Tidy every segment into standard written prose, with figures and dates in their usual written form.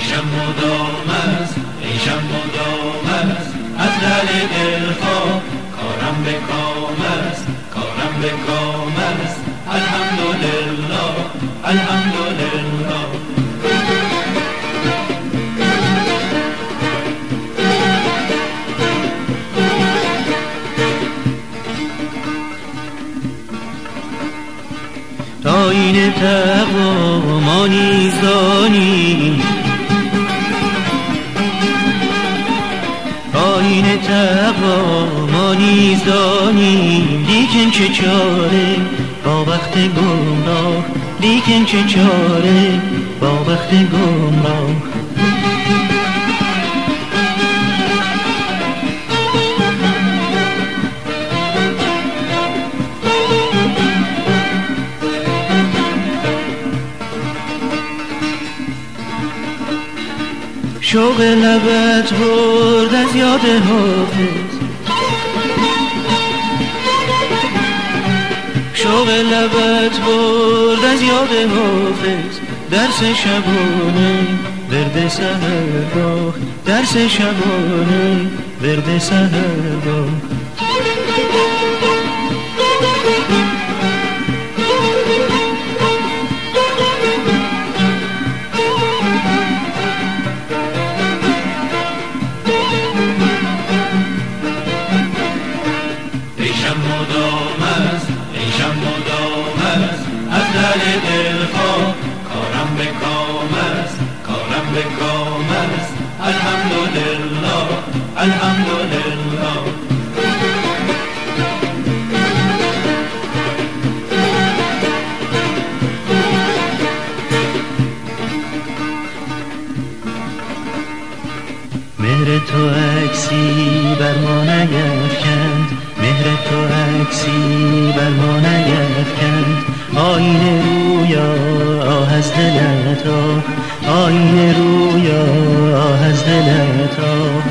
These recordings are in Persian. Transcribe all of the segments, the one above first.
عیشم مدام است، عیشم مدام است، از لعل دلخواه کارم به کام است، کارم به کام است. الحمدلله، الحمدلله. آیین تقوا ما نیز دانیم، آیین تقوا ما نیز دانیم، لیکن چه چاره با وقت گمراه، لیکن چه چاره با وقت گمراه. شوق لبت برد از یاد حافظ، شوق لبت برد از یاد حافظ، درس شبانه ورد سحرگاه، درس شبانه ورد سحرگاه. عیشم مدام است، عیشم مدام است، از لعل دلخواه کارم به کام است، کارم به کام است. الحمدلله، الحمدلله. مهر تو عکسی بر ما نیفکند، مهر تو عکسی بر ما نیفکند، آینه رویا آه از دلت آه، آینه رویا آه از دلت آه.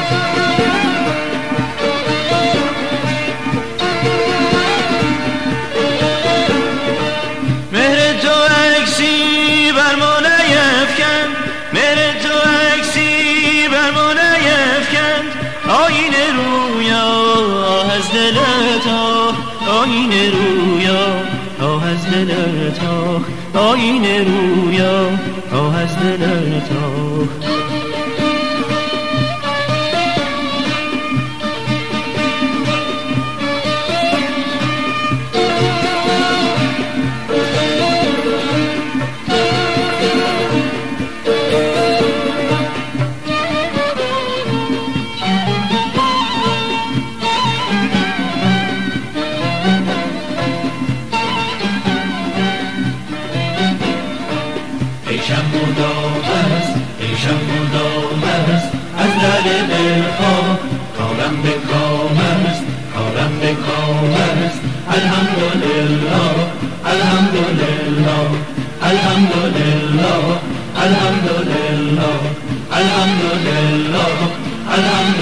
مهر تو عکسی بر ما نیفکند، مهر تو عکسی بر ما نیفکند، آینه رویا آه از دلت آه، آینه رویا آه از دلت آه، آینه رویا آه از دلت آه. عیشم مدام است، عیشم مدام است، از لعل دلخواه کارم به کام است، کارم به کام است. الحمدلله، الحمدلله، الحمدلله، الحمدلله، الحمدلله، الحمدلله.